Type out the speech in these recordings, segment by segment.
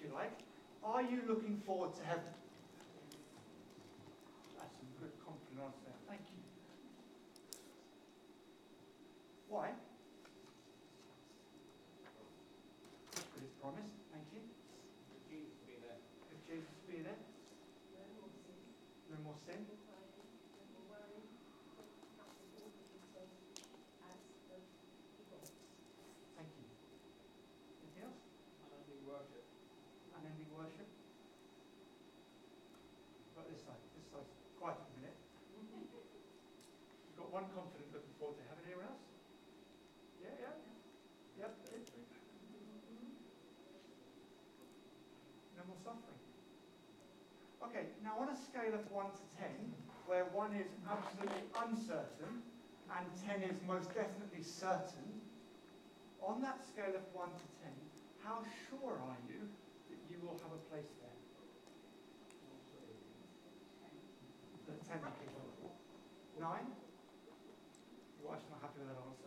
you like, are you looking forward to heaven? That's some good confident answer there. Thank you. Why? With his promise. Thank you. If Jesus be there. If Jesus be there. No more sin. Thank you. Anything else? Unending worship. Unending worship. Got this side. This side's quiet a minute. You've got one confident looking forward to heaven. Anyone else? Yeah, yeah. Yep. Good. No more suffering. Okay, now on a scale of 1 to 10, where 1 is absolutely uncertain and 10 is most definitely certain, on that scale of 1 to 10, how sure are you that you will have a place there? The 10 people. 9? Your wife's not happy with that answer.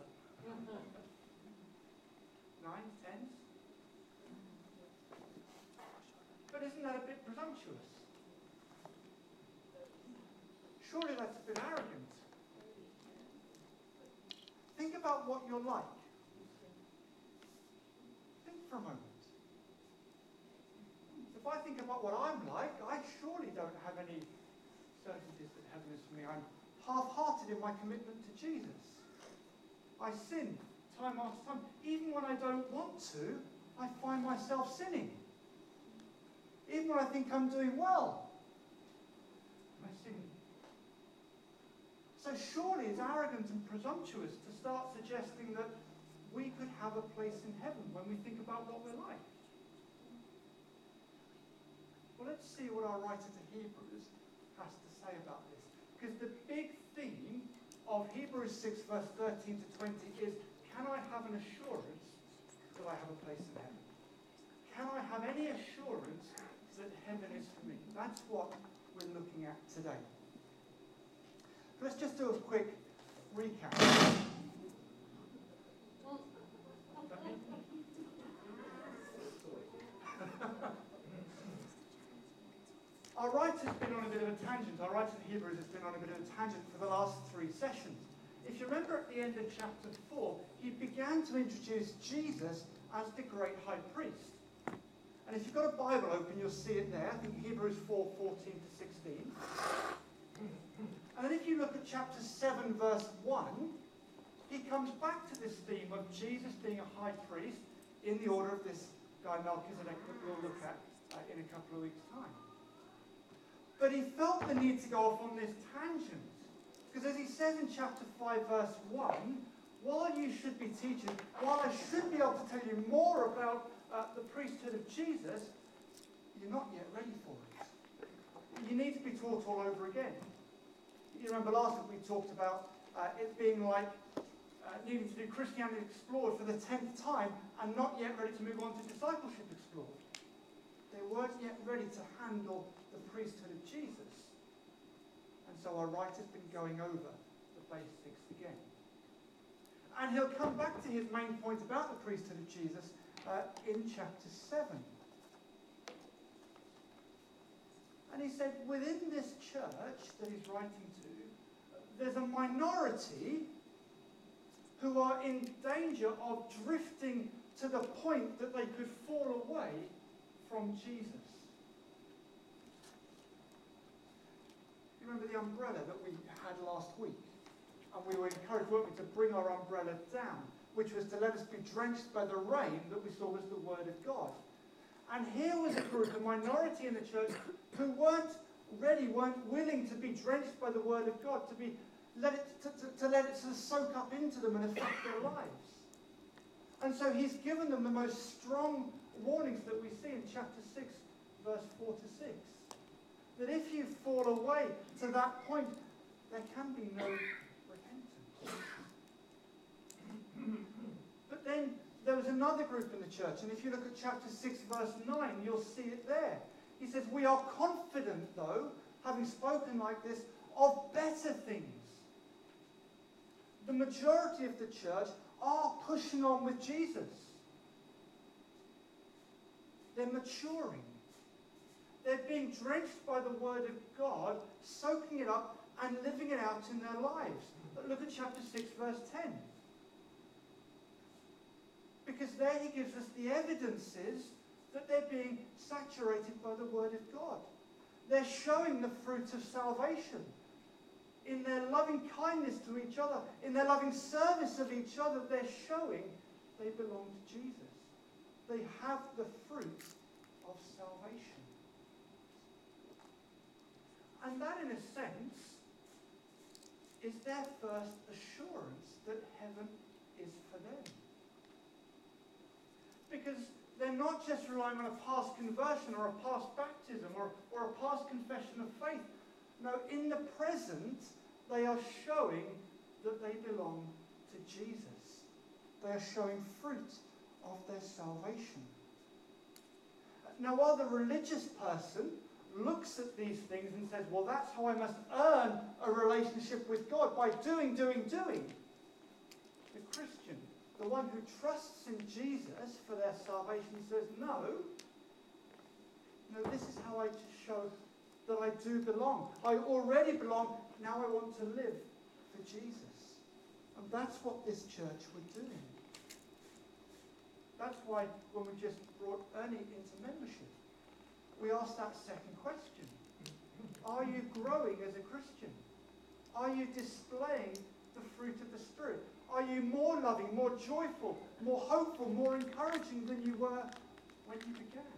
9, 10s? But isn't that a bit presumptuous? Surely that's a bit arrogant. Think about what you're like. Think for a moment. If I think about what I'm like, I surely don't have any certainties that heaven is for me. I'm half-hearted in my commitment to Jesus. I sin time after time. Even when I don't want to, I find myself sinning. Even when I think I'm doing well, I sin. So surely it's arrogant and presumptuous to start suggesting that we could have a place in heaven when we think about what we're like. Well, let's see what our writer to Hebrews has to say about this. Because the big theme of Hebrews 6 verse 13 to 20 is, can I have an assurance that I have a place in heaven? Can I have any assurance that heaven is for me? That's what we're looking at today. Let's just do a quick recap. Our writer's been on a bit of a tangent. Our writer in Hebrews has been on a bit of a tangent for the last 3 sessions. If you remember at the end of chapter 4, he began to introduce Jesus as the great high priest. And if you've got a Bible open, you'll see it there. I think Hebrews 4, 14 to 16. And then if you look at chapter 7, verse 1, he comes back to this theme of Jesus being a high priest in the order of this guy Melchizedek that we'll look at in a couple of weeks' time. But he felt the need to go off on this tangent. Because as he says in chapter 5, verse 1, while you should be teachers, while I should be able to tell you more about the priesthood of Jesus, you're not yet ready for it. You need to be taught all over again. You remember last week we talked about it being like needing to do Christianity Explored for the 10th time and not yet ready to move on to Discipleship Explored. They weren't yet ready to handle the priesthood of Jesus. And so our writer's been going over the basics again. And he'll come back to his main point about the priesthood of Jesus in chapter 7. And he said, within this church that he's writing to, there's a minority who are in danger of drifting to the point that they could fall away from Jesus. You remember the umbrella that we had last week? And we were encouraged, weren't we, to bring our umbrella down, which was to let us be drenched by the rain that we saw was the Word of God. And here was a group, a minority in the church, who weren't ready, weren't willing to be drenched by the Word of God, to let it sort of soak up into them and affect their lives. And so he's given them the most strong warnings that we see in chapter 6, verse 4 to 6. That if you fall away to that point, there can be no repentance. But then there was another group in the church, and if you look at chapter 6, verse 9, you'll see it there. He says, we are confident, though, having spoken like this, of better things. The majority of the church are pushing on with Jesus. They're maturing. They're being drenched by the Word of God, soaking it up and living it out in their lives. Look at chapter 6, verse 10. Because there he gives us the evidences that they're being saturated by the Word of God. They're showing the fruit of salvation in their loving kindness to each other, in their loving service of each other. They're showing they belong to Jesus. They have the fruit of salvation. And that, in a sense, is their first assurance that heaven is for them. Because they're not just relying on a past conversion or a past baptism or a past confession of faith. No, in the present, they are showing that they belong to Jesus. They are showing fruit of their salvation. Now, while the religious person looks at these things and says, well, that's how I must earn a relationship with God, by doing. The Christian, the one who trusts in Jesus for their salvation, says, no, this is how I show that I do belong. I already belong, now I want to live for Jesus. And that's what this church were doing. That's why when we just brought Ernie into membership, we asked that second question. Are you growing as a Christian? Are you displaying the fruit of the Spirit? Are you more loving, more joyful, more hopeful, more encouraging than you were when you began?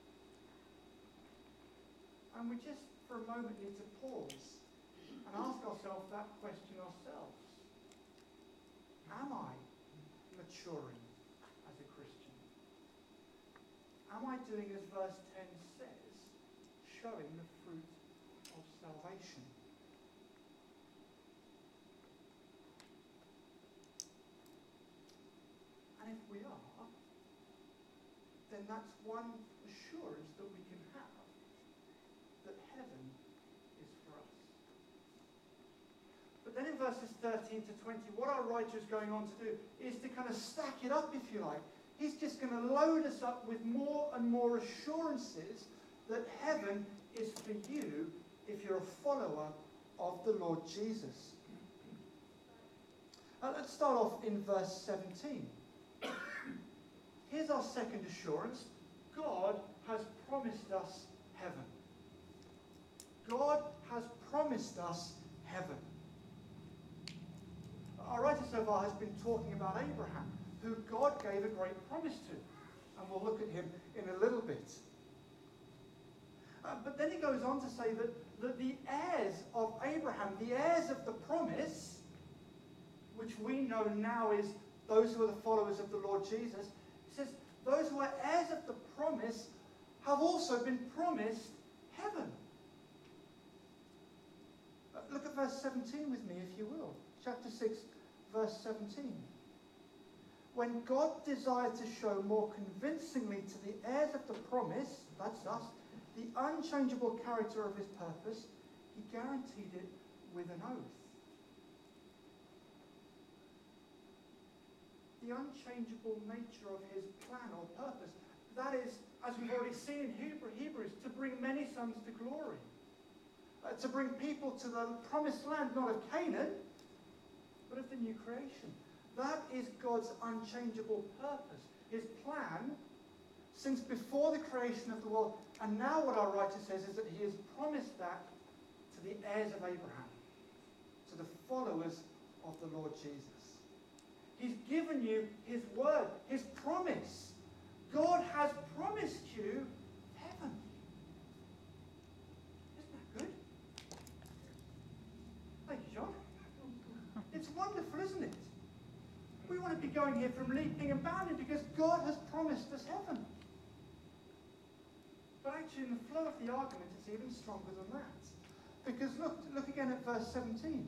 And we just, for a moment, need to pause and ask ourselves that question ourselves. Am I maturing as a Christian? Am I doing as verse 10 says, showing the fruit of salvation? And if we are, then that's one assurance that we can have that heaven is for us. But then in verses 13 to 20, what our writer is going on to do is to kind of stack it up, if you like. He's just going to load us up with more and more assurances that heaven is for you if you're a follower of the Lord Jesus. Let's start off in verse 17. Here's our second assurance. God has promised us heaven. God has promised us heaven. Our writer so far has been talking about Abraham, who God gave a great promise to. And we'll look at him in a little bit. But then he goes on to say that the heirs of Abraham, the heirs of the promise, which we know now is those who are the followers of the Lord Jesus, he says, those who are heirs of the promise have also been promised heaven. Look at verse 17 with me, if you will. Chapter 6, verse 17. When God desired to show more convincingly to the heirs of the promise, that's us, the unchangeable character of his purpose, he guaranteed it with an oath. The unchangeable nature of his plan or purpose, that is, as we've already seen in Hebrews, to bring many sons to glory. To bring people to the promised land, not of Canaan, but of the new creation. That is God's unchangeable purpose. His plan, since before the creation of the world, and now what our writer says is that he has promised that to the heirs of Abraham, to the followers of the Lord Jesus. He's given you his word, his promise. God has promised you heaven. Isn't that good? Thank you, John. It's wonderful, isn't it? We want to be going here from leaping and bounding because God has promised us heaven. But actually, in the flow of the argument, it's even stronger than that. Because look again at verse 17.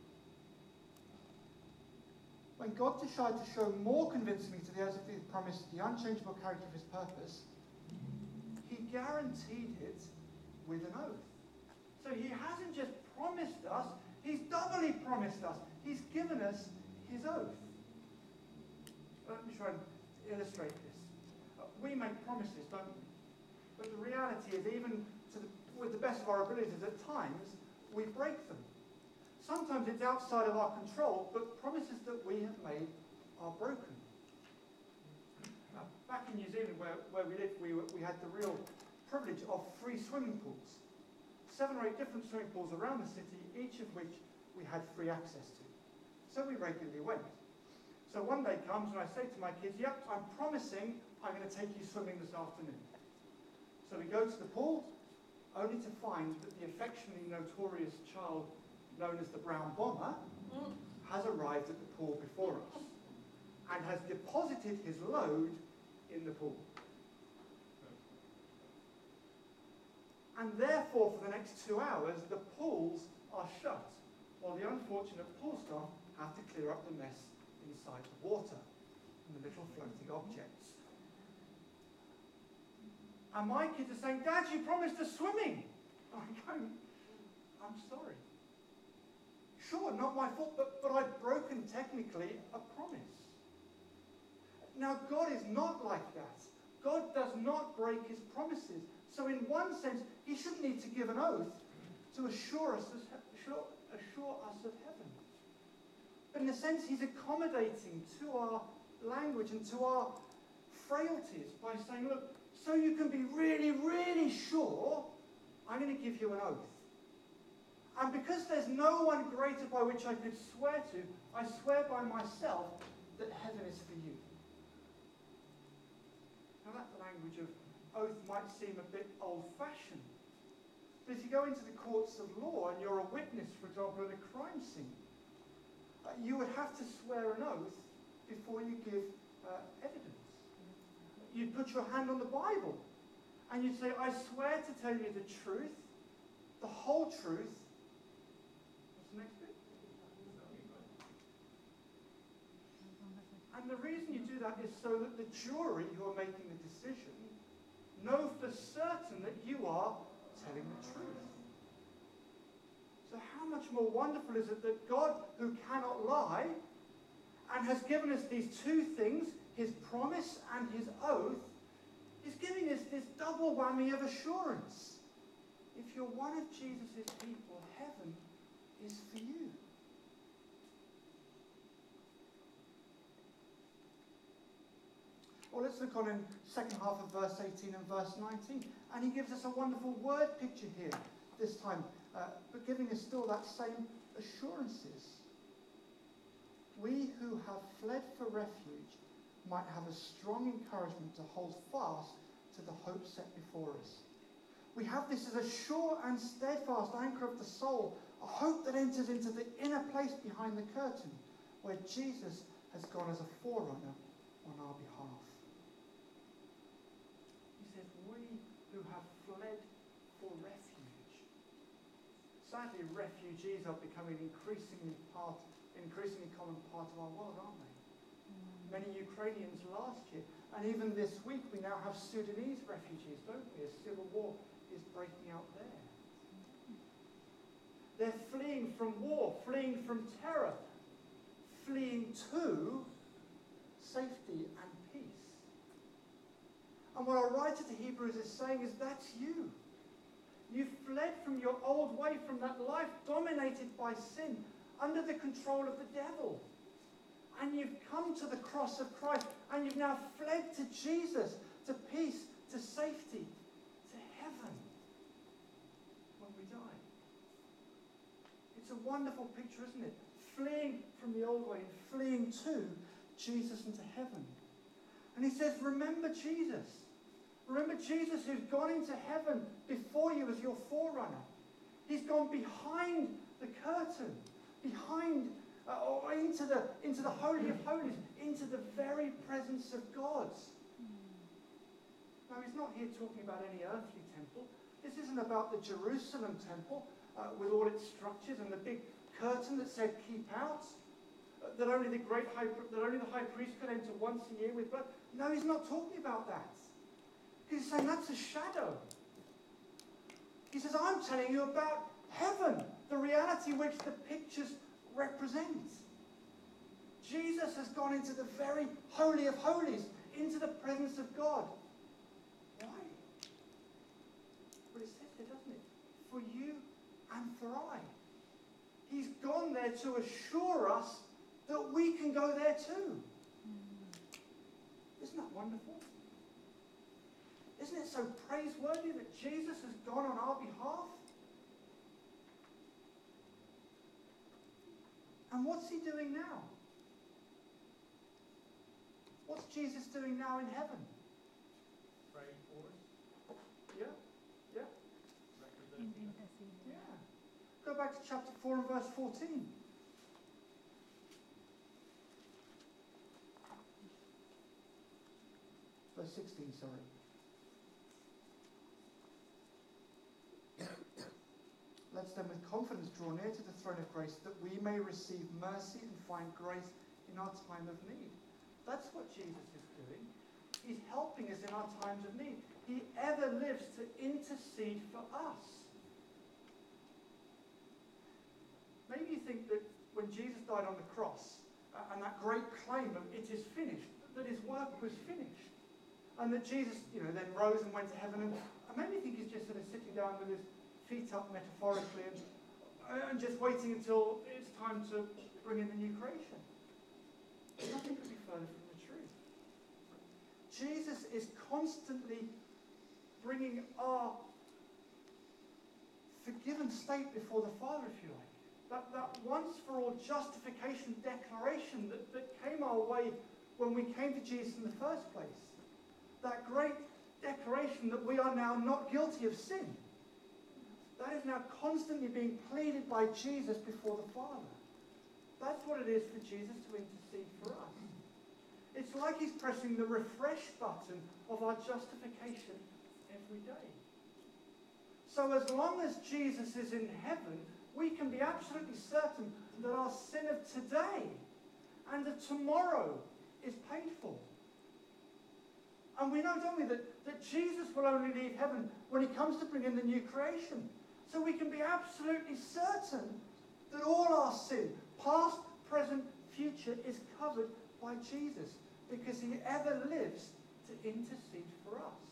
When God decided to show more convincingly to the heirs of his promise the unchangeable character of his purpose, he guaranteed it with an oath. So he hasn't just promised us, he's doubly promised us. He's given us his oath. Let me try and illustrate this. We make promises, don't we? But the reality is, even with the best of our abilities at times, we break them. Sometimes it's outside of our control, but promises that we have made are broken. Back in New Zealand, where we lived, we had the real privilege of free swimming pools. 7 or 8 different swimming pools around the city, each of which we had free access to. So we regularly went. So one day comes and I say to my kids, yep, I'm promising I'm going to take you swimming this afternoon. So we go to the pool, only to find that the affectionately notorious child known as the Brown Bomber has arrived at the pool before us and has deposited his load in the pool. And therefore, for the next 2 hours, the pools are shut, while the unfortunate pool staff have to clear up the mess inside the water and the little floating objects. And my kids are saying, Dad, you promised us swimming. I'm going, I'm sorry. Sure, not my fault, but I've broken technically a promise. Now, God is not like that. God does not break his promises. So in one sense, he shouldn't need to give an oath to assure us of heaven. But in a sense, he's accommodating to our language and to our frailties by saying, look, so you can be really, really sure, I'm going to give you an oath. And because there's no one greater by which I could swear to, I swear by myself that heaven is for you. Now that language of oath might seem a bit old-fashioned. But if you go into the courts of law and you're a witness, for example, at a crime scene, you would have to swear an oath before you give evidence. You'd put your hand on the Bible and you'd say, I swear to tell you the truth, the whole truth. What's the next bit? And the reason you do that is so that the jury who are making the decision know for certain that you are telling the truth. So how much more wonderful is it that God, who cannot lie, and has given us these two things, his promise and his oath, is giving us this double whammy of assurance. If you're one of Jesus' people, heaven is for you. Well, let's look on in second half of verse 18 and verse 19. And he gives us a wonderful word picture here this time, but giving us still that same assurances. We who have fled for refuge might have a strong encouragement to hold fast to the hope set before us. We have this as a sure and steadfast anchor of the soul, a hope that enters into the inner place behind the curtain, where Jesus has gone as a forerunner on our behalf. He says, we who have fled for refuge. Sadly, refugees are becoming an increasingly common part of our world, aren't they? Many Ukrainians last year, and even this week we now have Sudanese refugees, don't we? A civil war is breaking out there. They're fleeing from war, fleeing from terror, fleeing to safety and peace. And what our writer to Hebrews is saying is that's you. You've fled from your old way, from that life dominated by sin, under the control of the devil. And you've come to the cross of Christ, and you've now fled to Jesus, to peace, to safety, to heaven when we die. It's a wonderful picture, isn't it? Fleeing from the old way and fleeing to Jesus and to heaven. And he says, remember Jesus. Remember Jesus who's gone into heaven before you as your forerunner. He's gone behind the curtain, behind or into the Holy of Holies, into the very presence of God. Now, he's not here talking about any earthly temple. This isn't about the Jerusalem temple with all its structures and the big curtain that said keep out, that only the high priest could enter once a year with blood. No, he's not talking about that. He's saying that's a shadow. He says, I'm telling you about heaven, the reality which the pictures represent. Jesus has gone into the very Holy of Holies, into the presence of God. Why? and for I. He's gone there to assure us that we can go there too. Isn't that wonderful? Isn't it so praiseworthy that Jesus has gone on our behalf? And what's he doing now? What's Jesus doing now in heaven? Praying for us. Yeah, yeah, Representing us. yeah. Go back to chapter 4 and verse 14. Verse 16, sorry. Let's then with confidence draw near to the throne of grace that we may receive mercy and find grace in our time of need. That's what Jesus is doing. He's helping us in our times of need. He ever lives to intercede for us. Maybe you think that when Jesus died on the cross, and that great claim of it is finished, that his work was finished. And that Jesus, then rose and went to heaven. And maybe you think he's just sort of sitting down with his feet up metaphorically and just waiting until it's time to bring in the new creation. Nothing could be further from the truth. Jesus is constantly bringing our forgiven state before the Father, if you like. That once for all justification declaration that came our way when we came to Jesus in the first place. That great declaration that we are now not guilty of sin. That is now constantly being pleaded by Jesus before the Father. That's what it is for Jesus to intercede for us. It's like he's pressing the refresh button of our justification every day. So as long as Jesus is in heaven, we can be absolutely certain that our sin of today and of tomorrow is paid for. And we know, don't we, that Jesus will only leave heaven when he comes to bring in the new creation. So we can be absolutely certain that all our sin, past, present, future, is covered by Jesus, because he ever lives to intercede for us.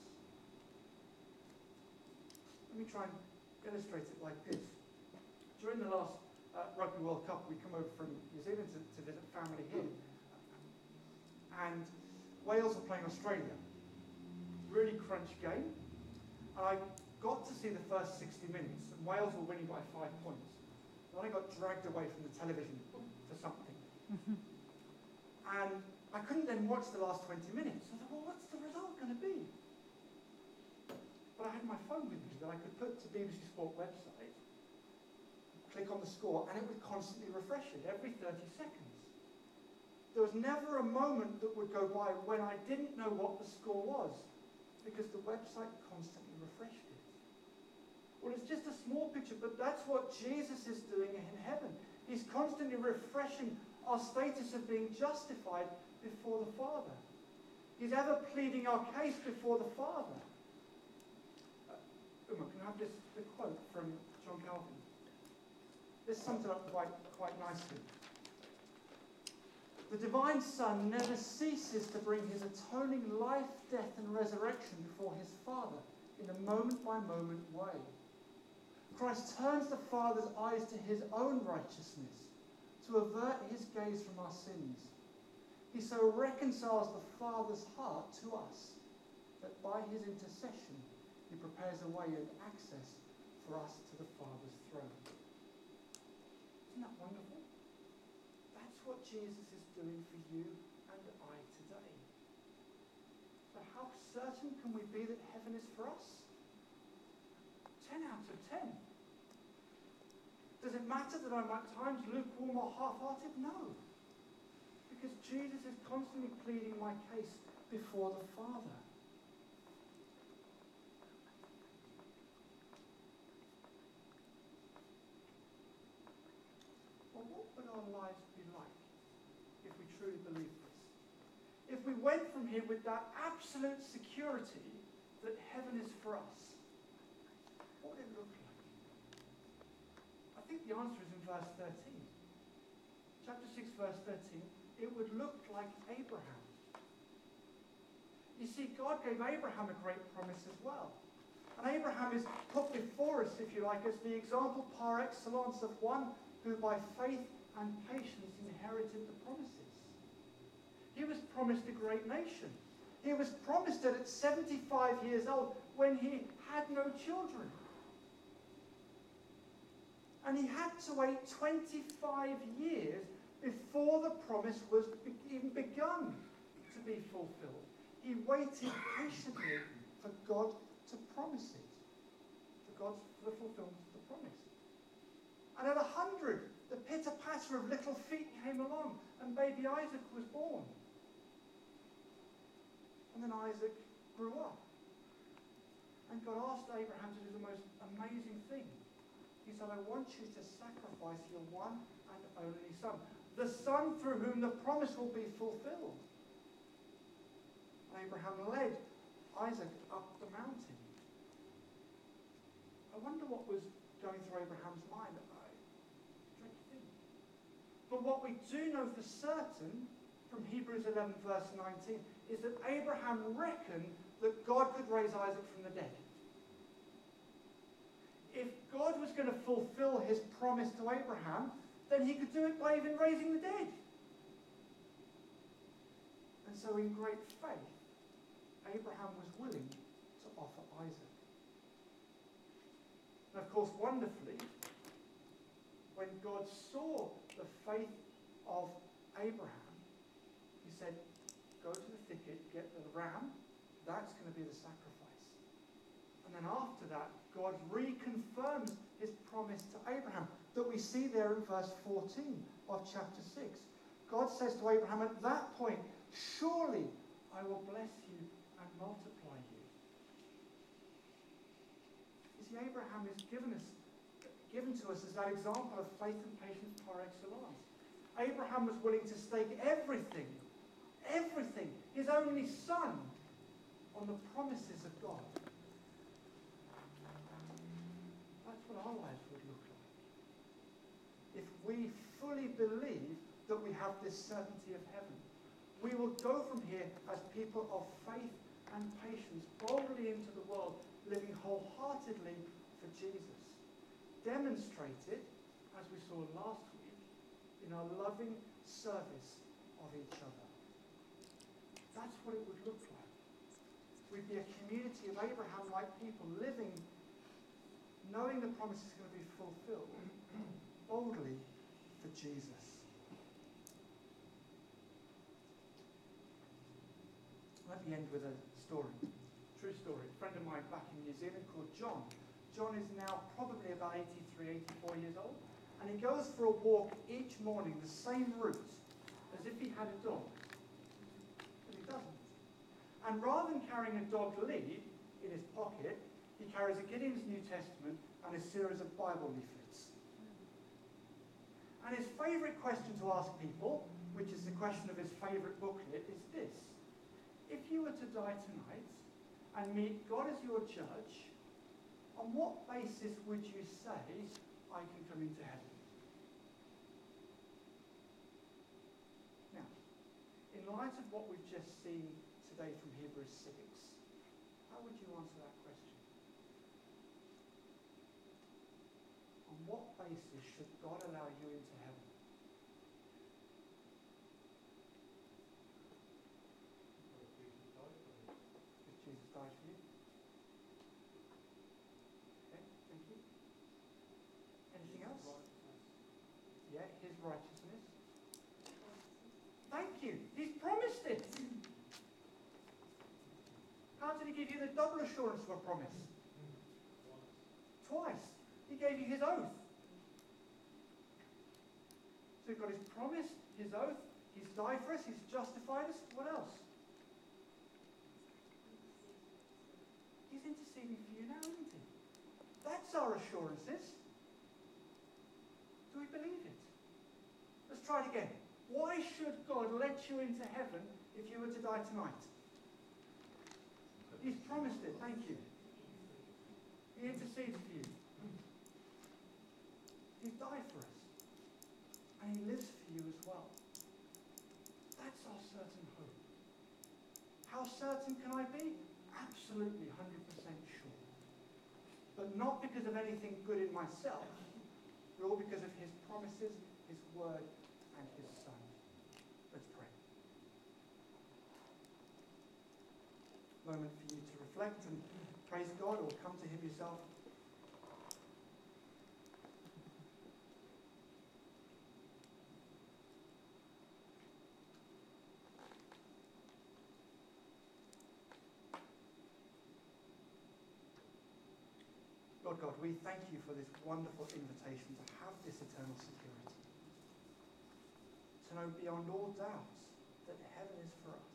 Let me try and illustrate it like this. During the last Rugby World Cup, we come over from New Zealand to visit family here. And Wales are playing Australia. Really crunch game. And I got to see the first 60 minutes, and Wales were winning by 5 points. Then I got dragged away from the television for something. And I couldn't then watch the last 20 minutes. I thought, well, what's the result going to be? But I had my phone with me that I could put to BBC Sport website, click on the score, and it would constantly refresh it every 30 seconds. There was never a moment that would go by when I didn't know what the score was, because the website constantly refreshed it. Well, it's just a small picture, but that's what Jesus is doing in heaven. He's constantly refreshing our status of being justified before the Father. He's ever pleading our case before the Father. Uma, can I have the quote from John Calvin? This sums it up quite nicely. The divine Son never ceases to bring his atoning life, death, and resurrection before his Father in a moment-by-moment way. Christ turns the Father's eyes to his own righteousness, to avert his gaze from our sins. He so reconciles the Father's heart to us that by his intercession he prepares a way and access for us to the Father's throne. Isn't that wonderful? That's what Jesus is doing for you and I today. So how certain can we be that heaven is for us? 10 out of 10. Does it matter that I'm at times lukewarm or half-hearted? No. Because Jesus is constantly pleading my case before the Father. Well, what would our lives be like if we truly believed this? If we went from here with that absolute security that heaven is for us, what would it look like? I think the answer is in verse 13. Chapter 6, verse 13. It would look like Abraham. You see, God gave Abraham a great promise as well. And Abraham is put before us, if you like, as the example par excellence of one who by faith and patience inherited the promises. He was promised a great nation. He was promised it at 75 years old when he had no children. And he had to wait 25 years before the promise was even begun to be fulfilled. He waited patiently for God to promise it, for the fulfillment of the promise. And at 100, the pitter-patter of little feet came along, and baby Isaac was born. And then Isaac grew up. And God asked Abraham to do the most amazing thing. He said, I want you to sacrifice your one and only son, the son through whom the promise will be fulfilled. And Abraham led Isaac up the mountain. I wonder what was going through Abraham's mind. But what we do know for certain from Hebrews 11 verse 19 is that Abraham reckoned that God could raise Isaac from the dead. If God was going to fulfill his promise to Abraham, then he could do it by even raising the dead. And so in great faith, Abraham was willing to offer Isaac. And of course, wonderfully, when God saw the faith of Abraham, he said, go to the thicket, get the ram, that's going to be the sacrifice. And then after that, God reconfirms his promise to Abraham that we see there in verse 14 of chapter 6. God says to Abraham at that point, surely I will bless you and multiply you. You see, Abraham is given to us as that example of faith and patience par excellence. Abraham was willing to stake everything, his only son, on the promises of God. That's what our lives would look like. If we fully believe that we have this certainty of heaven, we will go from here as people of faith and patience, boldly into the world, living wholeheartedly for Jesus. Demonstrated, as we saw last week, in our loving service of each other. That's what it would look like. We'd be a community of Abraham-like people living, knowing the promise is going to be fulfilled, boldly for Jesus. Let me end with a story. True story. A friend of mine back in New Zealand called John. John is now probably about 83, 84 years old. And he goes for a walk each morning, the same route, as if he had a dog. But he doesn't. And rather than carrying a dog lead in his pocket, he carries a Gideon's New Testament and a series of Bible leaflets. And his favourite question to ask people, which is the question of his favourite booklet, is this. If you were to die tonight and meet God as your judge, on what basis would you say, I can come into heaven? Now, in light of what we've just seen today from Hebrews 6, how would you answer that question? On what basis should God allow you into heaven? If Jesus died for you? Okay, thank you. Anything else? Yeah, his righteousness. Thank you. He's promised it. How did he give you the double assurance of a promise? Twice. He gave you his oath. So you've got his promise, his oath, he's died for us, he's justified us. What else? He's interceding for you now, isn't he? That's our assurances. Do we believe it? Let's try it again. Why should God let you into heaven if you were to die tonight? He's promised it, thank you. He intercedes for you. He died for us. And he lives for you as well. That's our certain hope. How certain can I be? Absolutely 100% sure. but not because of anything good in myself, but all because of his promises, his word, and his Son. Let's pray. Moment for you to reflect and praise God, or come to him yourself. Lord God, we thank you for this wonderful invitation to have this eternal security. To know beyond all doubts that heaven is for us.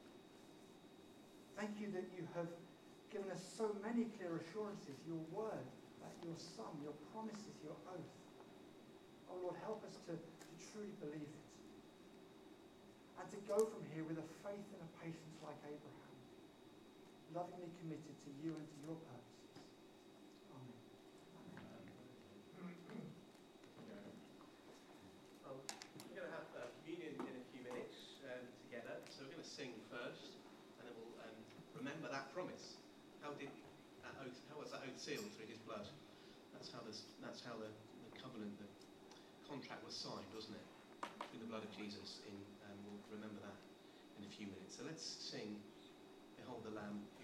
Thank you that you have given us so many clear assurances, your word, your Son, your promises, your oath. Oh Lord, help us to truly believe it. And to go from here with a faith and a patience like Abraham, lovingly committed to you and to your purposes. We're going to have communion in a few minutes together. So we're going to sing first, and then we'll remember that promise. How was that oath sealed through his blood? That's how the covenant, the contract was signed, wasn't it? Through the blood of Jesus. We'll remember that in a few minutes. So let's sing, "Behold the Lamb."